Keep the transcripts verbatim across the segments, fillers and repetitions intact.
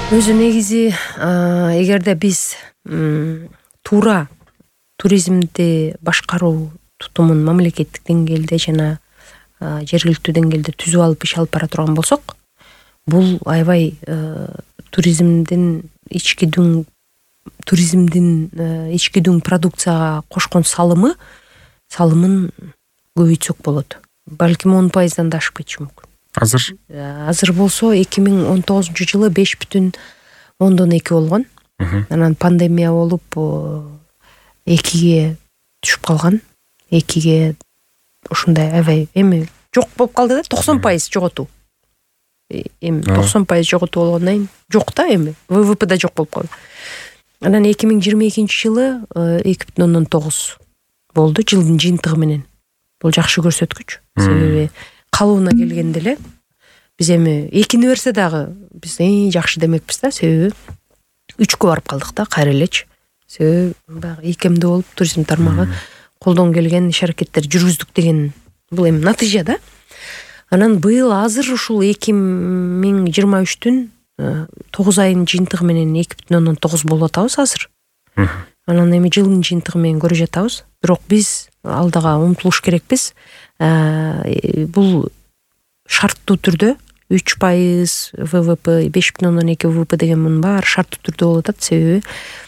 Өзү негизи эгерде биз туура туризмди башкаруу тутумун мамлекеттик деңгээлде жана жергиликтүү деңгээлде түзүп алып иш алып бара турган болсок, бул аябай туризмдин ички дүң туризмдин ички дүң продукцияга кошкон салымы салымын көбөйтсөк болот. Балким он пайыздан да ашып кетиши мүмкүн. Азыр азыр болсо эки миң он тогузунчу жылы беш бүтүн ондон эки болгон. Анан пандемия болуп экиге түшүп калган. экиге ушундай аябай эми жок болуп калды да, токсон пайыз жоготуу. Эми токсон пайыз жоготуу болгондон кийин жок да, эми ВВП да жок болуп калды. Анан эки миң жыйырма экинчи жылы эки бүтүн ондон тогуз болду жылдын жыйынтыгы менен. Бул жакшы көрсөткүч. Себеби калыбына келгенде эле биз эми экини берсе дагы биз эң жакшы демекпиз да, себеби үчкө барып калдык да кайра элечи. Себеби баягы ийкемдүү болуп туризм тармагы колдон келген иш аракеттер жүргүздүк деген бул эми натыйжа да. Анан быйыл азыр ушул эки миң жыйырма үчтүн тогуз айынын жыйынтыгы менен эки бүтүн ондон тогуз болуп атабыз азыр. Анан эми жылдын жыйынтыгы менен көрө жатабыз. Бирок биз алдыга умтулуш керекпиз. Бул шарттуу түрдө үч пайыз ВВП, беш бүтүн ондон эки ВВП деген мунун баары шарттуу түрдө болуп атат. Себеби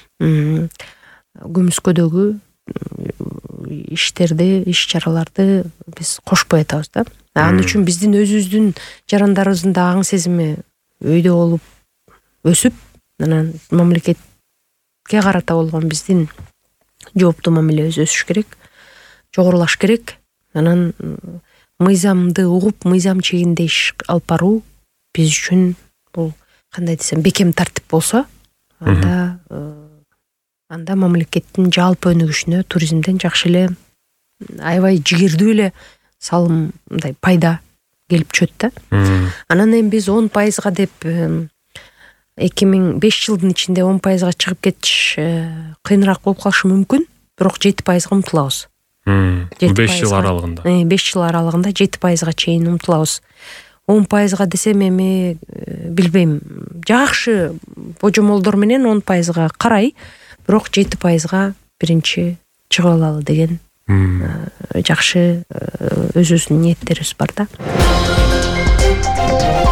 көмүскөдөгү иштерди, иш-чараларды биз кошпой атабыз да. Ал үчүн биздин өзүбүздүн жарандарыбыздын да аң сезими өйдө болуп өсүп, анан мамлекетке карата болгон биздин жооптуу мамилебиз өсүш керек, жогорулаш керек. Анан мыйзамды угуп, мыйзам чегинде иш алып баруу биз үчүн бул кандай десем бекем тартип болсо, анда анда мамлекеттин жалпы өнүгүшүнө туризмден жакшы эле аябай жигердүү эле салым, мындай пайда келип түшөт да. Анан эми биз он пайызга деп эки миң беш жылдын ичинде он пайызга чыгып кетиш кыйыныраак болуп калышы мүмкүн, бирок жети пайызга умтулабыз. беш жыл аралыгында. беш жыл аралыгында жети пайызга чейин умтулабыз. он пайызга десем эми билбейм. Жакшы божомолдор менен он пайызга карай, бирок жети пайызга биринчи чыгып алалы деген жакшы өзүбүздүн ниеттерибиз бар да.